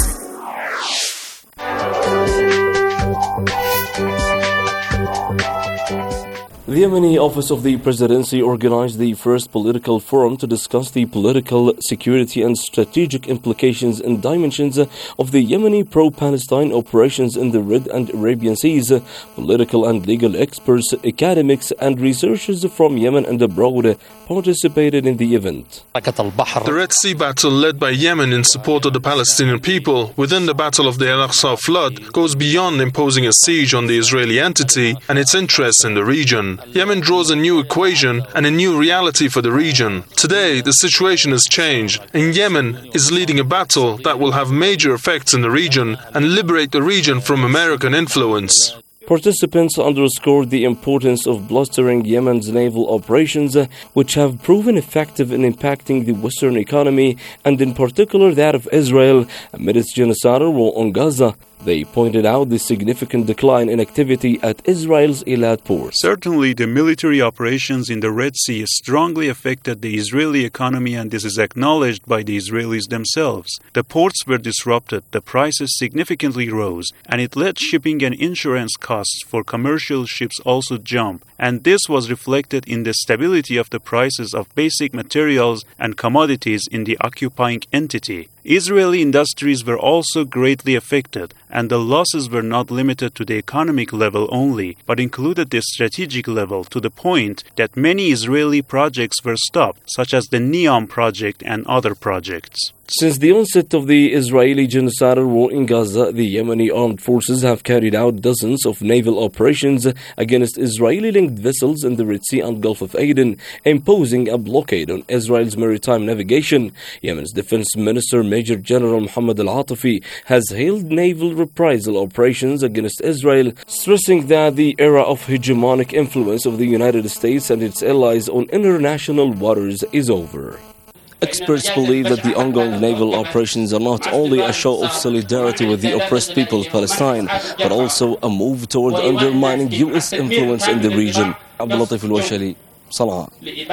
The Yemeni Office of the Presidency organized the first political forum to discuss the political, security and strategic implications and dimensions of the Yemeni pro-Palestine operations in the Red and Arabian Seas. Political and legal experts, academics and researchers from Yemen and abroad participated in the event. The Red Sea battle led by Yemen in support of the Palestinian people within the Battle of the Al-Aqsa flood goes beyond imposing a siege on the Israeli entity and its interests in the region. Yemen draws a new equation and a new reality for the region. Today, the situation has changed, and Yemen is leading a battle that will have major effects in the region and liberate the region from American influence. Participants underscored the importance of bolstering Yemen's naval operations, uh, which have proven effective in impacting the Western economy, and in particular that of Israel, amid its genocidal war on Gaza. They pointed out the significant decline in activity at Israel's Eilat port. Certainly, the military operations in the Red Sea strongly affected the Israeli economy, and this is acknowledged by the Israelis themselves. The ports were disrupted, the prices significantly rose, and it led shipping and insurance costs for commercial ships also jump. And this was reflected in the stability of the prices of basic materials and commodities in the occupying entity. Israeli industries were also greatly affected, and the losses were not limited to the economic level only, but included the strategic level, to the point that many Israeli projects were stopped, such as the NEOM project and other projects. Since the onset of the Israeli genocidal war in Gaza, the Yemeni armed forces have carried out dozens of naval operations against Israeli-linked vessels in the Red Sea and Gulf of Aden, imposing a blockade on Israel's maritime navigation. Yemen's Defense Minister Major General Mohammed Al-Atifi has hailed naval reprisal operations against Israel, stressing that the era of hegemonic influence of the United States and its allies on international waters is over. Experts believe that the ongoing naval operations are not only a show of solidarity with the oppressed people of Palestine, but also a move toward undermining U S influence in the region. Abdul Latif Al-Washali, Sana'a.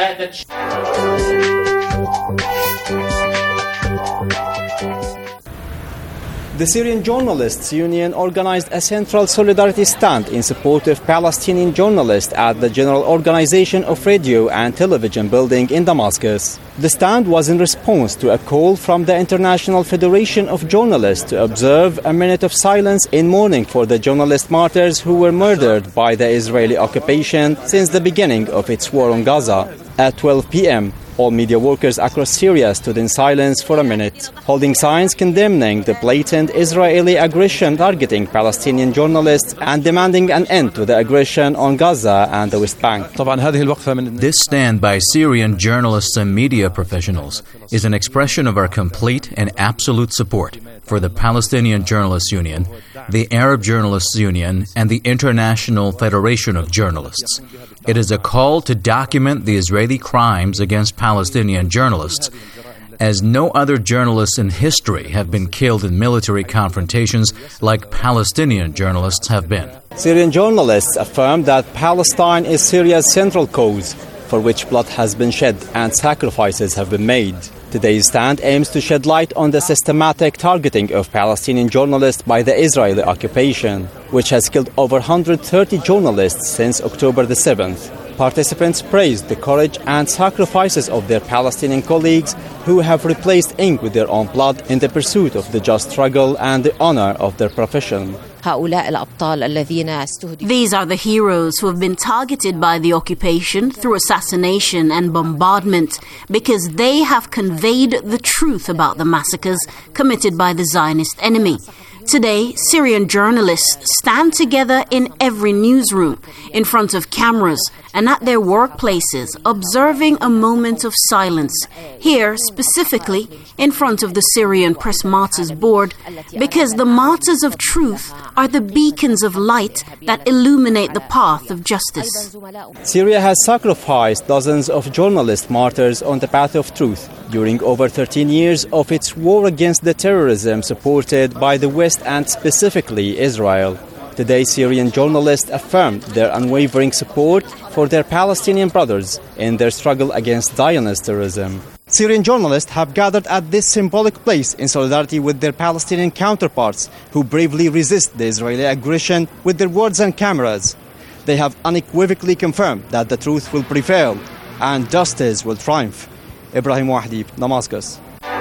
The Syrian Journalists Union organized a central solidarity stand in support of Palestinian journalists at the General Organization of Radio and Television building in Damascus. The stand was in response to a call from the International Federation of Journalists to observe a minute of silence in mourning for the journalist martyrs who were murdered by the Israeli occupation since the beginning of its war on Gaza. At twelve p.m., all media workers across Syria stood in silence for a minute, holding signs condemning the blatant Israeli aggression targeting Palestinian journalists and demanding an end to the aggression on Gaza and the West Bank. This stand by Syrian journalists and media professionals is an expression of our complete and absolute support for the Palestinian Journalists Union, the Arab Journalists Union, and the International Federation of Journalists. It is a call to document the Israeli crimes against Palestinian journalists, as no other journalists in history have been killed in military confrontations like Palestinian journalists have been. Syrian journalists affirm that Palestine is Syria's central cause, for which blood has been shed and sacrifices have been made. Today's stand aims to shed light on the systematic targeting of Palestinian journalists by the Israeli occupation, which has killed over one hundred thirty journalists since October the seventh. Participants praised the courage and sacrifices of their Palestinian colleagues who have replaced ink with their own blood in the pursuit of the just struggle and the honor of their profession. These are the heroes who have been targeted by the occupation through assassination and bombardment because they have conveyed the truth about the massacres committed by the Zionist enemy. Today, Syrian journalists stand together in every newsroom, in front of cameras, and at their workplaces, observing a moment of silence, here specifically in front of the Syrian Press Martyrs Board, because the martyrs of truth are the beacons of light that illuminate the path of justice. Syria has sacrificed dozens of journalist martyrs on the path of truth during over thirteen years of its war against the terrorism supported by the West and specifically Israel. Today, Syrian journalists affirmed their unwavering support for their Palestinian brothers in their struggle against Zionist terrorism. Syrian journalists have gathered at this symbolic place in solidarity with their Palestinian counterparts who bravely resist the Israeli aggression with their words and cameras. They have unequivocally confirmed that the truth will prevail and justice will triumph. Ibrahim Wahdi, Damascus.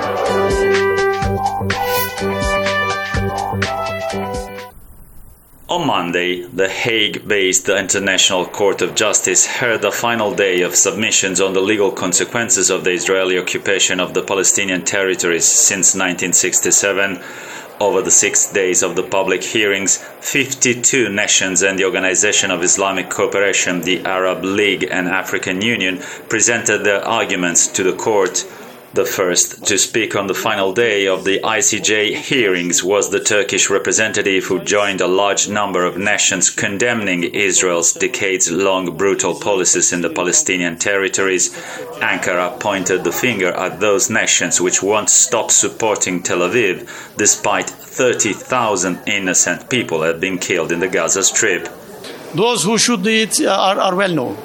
On Monday, the Hague-based International Court of Justice heard the final day of submissions on the legal consequences of the Israeli occupation of the Palestinian territories since nineteen sixty-seven. Over the six days of the public hearings, fifty-two nations and the Organization of Islamic Cooperation, the Arab League and African Union presented their arguments to the court. The first to speak on the final day of the I C J hearings was the Turkish representative who joined a large number of nations condemning Israel's decades-long brutal policies in the Palestinian territories. Ankara pointed the finger at those nations which won't stop supporting Tel Aviv, despite thirty thousand innocent people have been killed in the Gaza Strip. Those who should do it are, are well known.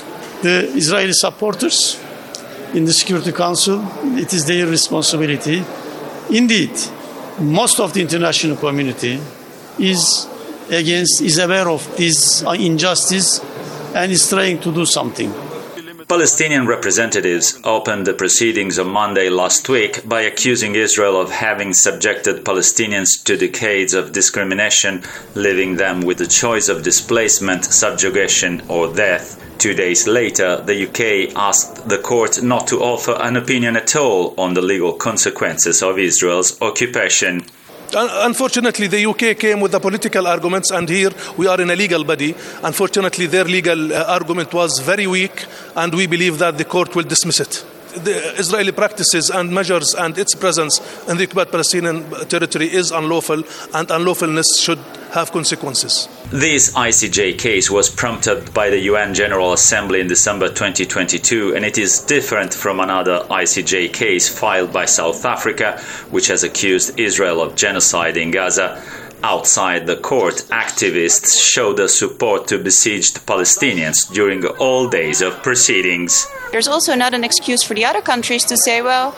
The Israeli supporters in the Security Council, it is their responsibility. Indeed, most of the international community is against, is aware of this injustice and is trying to do something. Palestinian representatives opened the proceedings on Monday last week by accusing Israel of having subjected Palestinians to decades of discrimination, leaving them with the choice of displacement, subjugation, or death. Two days later, the U K asked the court not to offer an opinion at all on the legal consequences of Israel's occupation. Unfortunately, the U K came with the political arguments, and here we are in a legal body. Unfortunately, their legal uh, argument was very weak, and we believe that the court will dismiss it. The Israeli practices and measures and its presence in the occupied Palestinian territory is unlawful, and unlawfulness should have consequences. This I C J case was prompted by the U N General Assembly in December twenty twenty-two, and it is different from another I C J case filed by South Africa, which has accused Israel of genocide in Gaza. Outside the court, activists showed their support to besieged Palestinians during all days of proceedings. There's also not an excuse for the other countries to say, well,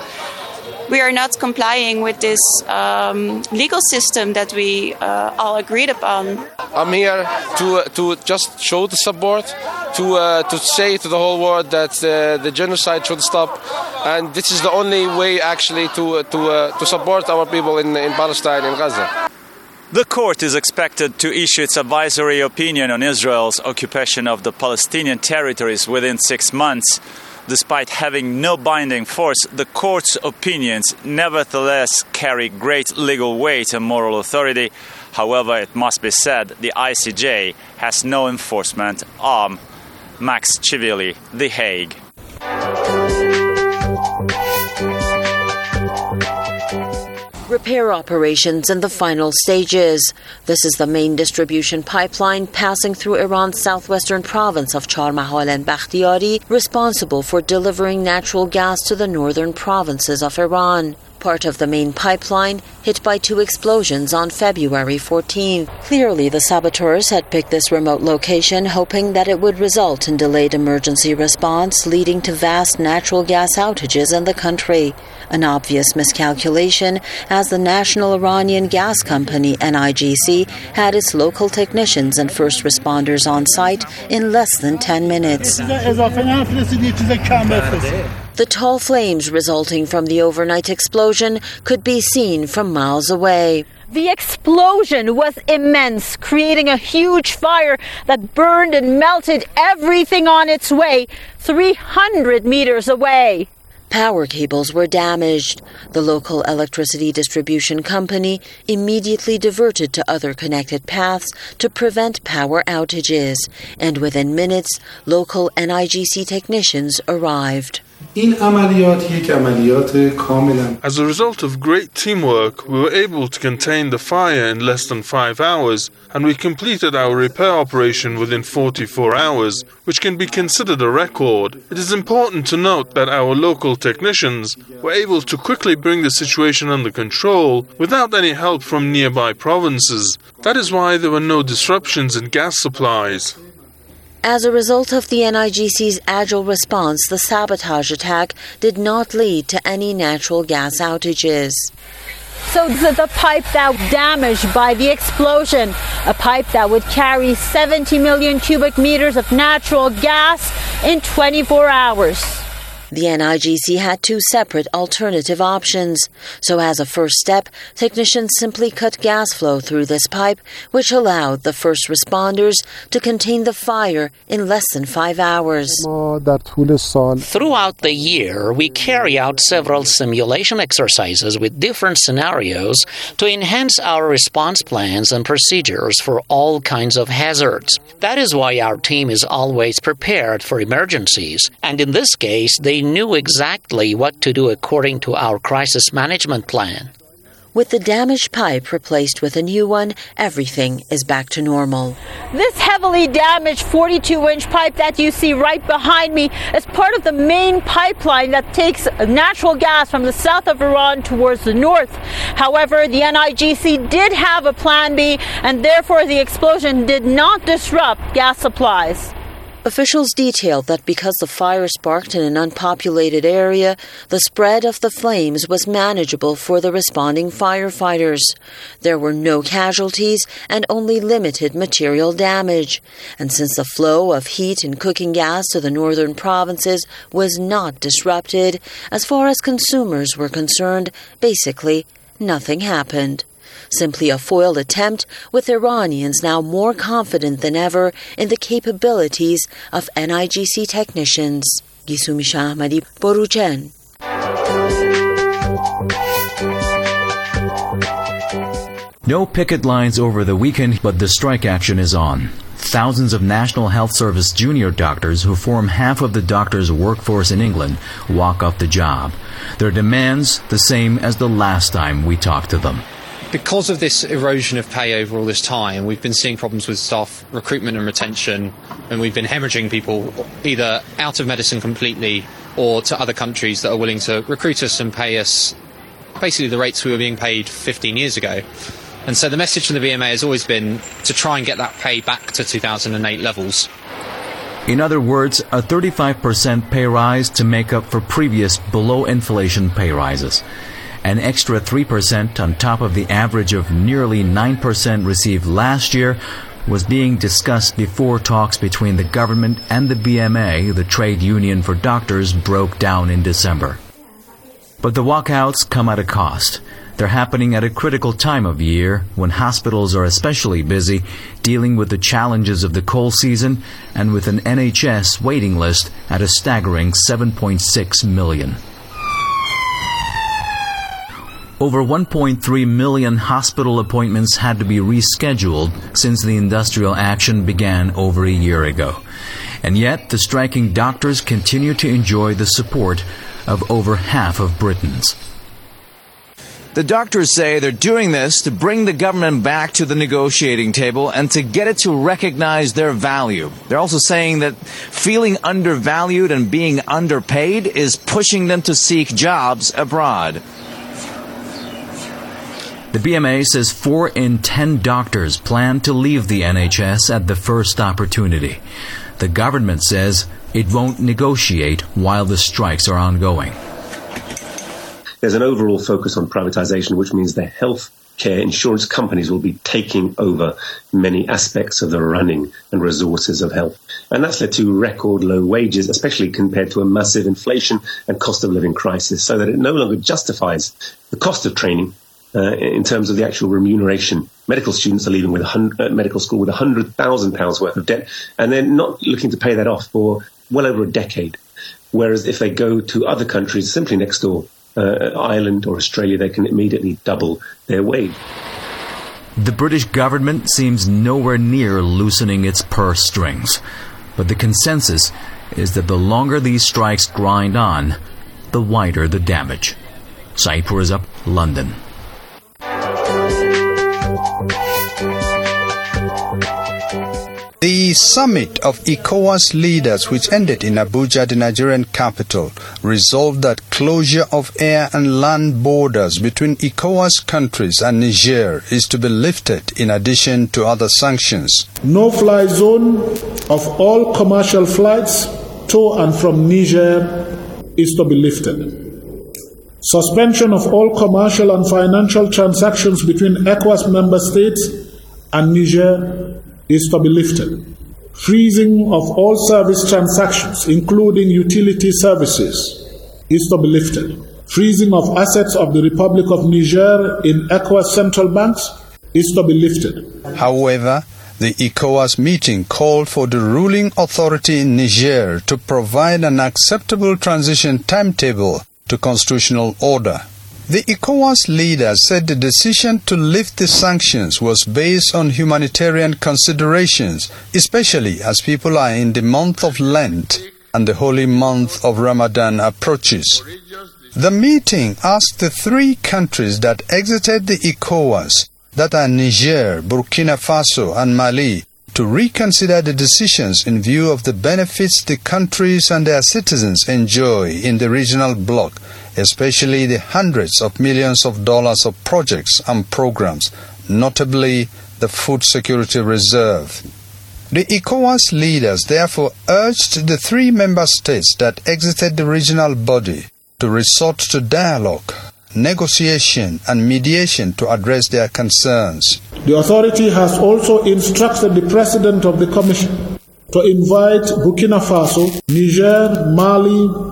we are not complying with this um, legal system that we uh, all agreed upon. I'm here to to just show the support, to uh, to say to the whole world that uh, the genocide should stop, and this is the only way actually to to uh, to support our people in in Palestine, in Gaza. The court is expected to issue its advisory opinion on Israel's occupation of the Palestinian territories within six months. Despite having no binding force, the court's opinions nevertheless carry great legal weight and moral authority. However, it must be said the I C J has no enforcement arm. Max Chivili, The Hague. Repair operations in the final stages. This is the main distribution pipeline passing through Iran's southwestern province of Charmahal and Bakhtiari, responsible for delivering natural gas to the northern provinces of Iran. Part of the main pipeline hit by two explosions on February fourteenth. Clearly, the saboteurs had picked this remote location hoping that it would result in delayed emergency response, leading to vast natural gas outages in the country. An obvious miscalculation, as the National Iranian Gas Company, N I G C, had its local technicians and first responders on site in less than ten minutes. The tall flames resulting from the overnight explosion could be seen from miles away. The explosion was immense, creating a huge fire that burned and melted everything on its way three hundred meters away. Power cables were damaged. The local electricity distribution company immediately diverted to other connected paths to prevent power outages, and within minutes, local N I G C technicians arrived. As a result of great teamwork, we were able to contain the fire in less than five hours, and we completed our repair operation within forty-four hours, which can be considered a record. It is important to note that our local technicians were able to quickly bring the situation under control without any help from nearby provinces. That is why there were no disruptions in gas supplies. As a result of the N I G C's agile response, the sabotage attack did not lead to any natural gas outages. So the, the pipe that was damaged by the explosion, a pipe that would carry seventy million cubic meters of natural gas in twenty-four hours. The N I G C had two separate alternative options. So as a first step, technicians simply cut gas flow through this pipe, which allowed the first responders to contain the fire in less than five hours. Throughout the year, we carry out several simulation exercises with different scenarios to enhance our response plans and procedures for all kinds of hazards. That is why our team is always prepared for emergencies, and in this case, they knew exactly what to do according to our crisis management plan. With the damaged pipe replaced with a new one, everything is back to normal. This heavily damaged forty-two inch pipe that you see right behind me is part of the main pipeline that takes natural gas from the south of Iran towards the north. However, the N I G C did have a plan B, and therefore the explosion did not disrupt gas supplies. Officials detailed that because the fire sparked in an unpopulated area, the spread of the flames was manageable for the responding firefighters. There were no casualties and only limited material damage. And since the flow of heat and cooking gas to the northern provinces was not disrupted, as far as consumers were concerned, basically nothing happened. Simply a foiled attempt, with Iranians now more confident than ever in the capabilities of N I G C technicians. Gisumi Shahmadi, Boruchen. No picket lines over the weekend, but the strike action is on. Thousands of National Health Service junior doctors who form half of the doctors' workforce in England walk off the job. Their demands the same as the last time we talked to them. Because of this erosion of pay over all this time, we've been seeing problems with staff recruitment and retention, and we've been hemorrhaging people either out of medicine completely or to other countries that are willing to recruit us and pay us basically the rates we were being paid fifteen years ago. And so the message from the B M A has always been to try and get that pay back to two thousand eight levels. In other words, a thirty-five percent pay rise to make up for previous below-inflation pay rises. An extra three percent on top of the average of nearly nine percent received last year was being discussed before talks between the government and the B M A, the trade union for doctors, broke down in December. But the walkouts come at a cost. They're happening at a critical time of year when hospitals are especially busy dealing with the challenges of the cold season and with an N H S waiting list at a staggering seven point six million. Over one point three million hospital appointments had to be rescheduled since the industrial action began over a year ago. And yet, the striking doctors continue to enjoy the support of over half of Britons. The doctors say they're doing this to bring the government back to the negotiating table and to get it to recognize their value. They're also saying that feeling undervalued and being underpaid is pushing them to seek jobs abroad. The B M A says four in ten doctors plan to leave the N H S at the first opportunity. The government says it won't negotiate while the strikes are ongoing. There's an overall focus on privatization, which means the health care insurance companies will be taking over many aspects of the running and resources of health. And that's led to record low wages, especially compared to a massive inflation and cost of living crisis, so that it no longer justifies the cost of training uh, in terms of the actual remuneration. Medical students are leaving with a hundred, uh, medical school with one hundred thousand pounds worth of debt, and they're not looking to pay that off for well over a decade. Whereas if they go to other countries simply next door, Uh, Ireland or Australia, they can immediately double their wage. The British government seems nowhere near loosening its purse strings. But the consensus is that the longer these strikes grind on, the wider the damage. Saeed Purazab, London. The summit of ECOWAS leaders, which ended in Abuja, the Nigerian capital, resolved that closure of air and land borders between ECOWAS countries and Niger is to be lifted in addition to other sanctions. No-fly zone of all commercial flights to and from Niger is to be lifted. Suspension of all commercial and financial transactions between ECOWAS member states and Niger is to be lifted. Freezing of all service transactions, including utility services, is to be lifted. Freezing of assets of the Republic of Niger in ECOWAS central banks is to be lifted. However, the ECOWAS meeting called for the ruling authority in Niger to provide an acceptable transition timetable to constitutional order. The ECOWAS leaders said the decision to lift the sanctions was based on humanitarian considerations, especially as people are in the month of Lent and the holy month of Ramadan approaches. The meeting asked the three countries that exited the ECOWAS, that are Niger, Burkina Faso and Mali, to reconsider the decisions in view of the benefits the countries and their citizens enjoy in the regional bloc, especially the hundreds of millions of dollars of projects and programs, notably the Food Security Reserve. The ECOWAS leaders therefore urged the three member states that exited the regional body to resort to dialogue, negotiation and mediation to address their concerns. The authority has also instructed the President of the Commission to invite Burkina Faso, Niger, Mali,